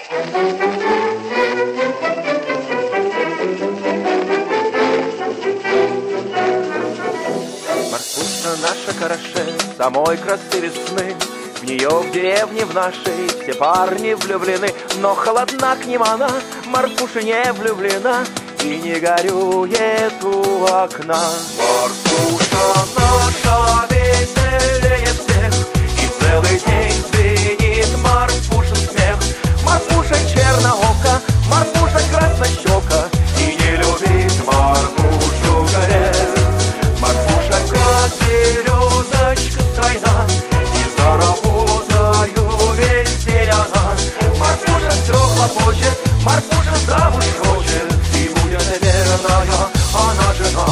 Марфуша наша хороша, самой красы весны. В нее в деревне в нашей все парни влюблены, но холодна к ним она, Марфуша не влюблена и не горюет у окна. Марфуша наша веселее всех, и целый день звенит Марфушин смех. Марфуша черноока, Марфуша краснощека, и не любит Марфушу грех. Марфуша как березочка стройна, и за работою весь день она. Марфуша все хлопочет, Марфуша замуж хочет, и будет верная она жена.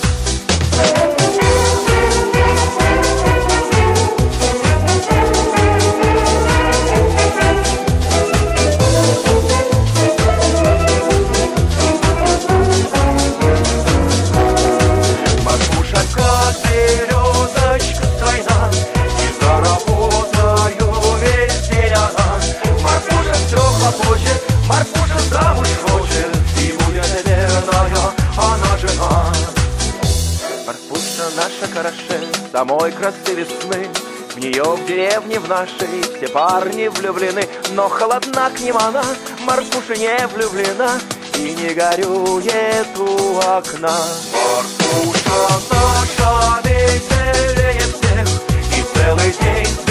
Марфуша замуж хочет, и будет верная она жена. Марфуша наша хороша, самой красы весны. В нее в деревне в нашей все парни влюблены, но холодна к ним она, Марфуша не влюблена и не горюет у окна. Марфуша наша веселее всех, и целый день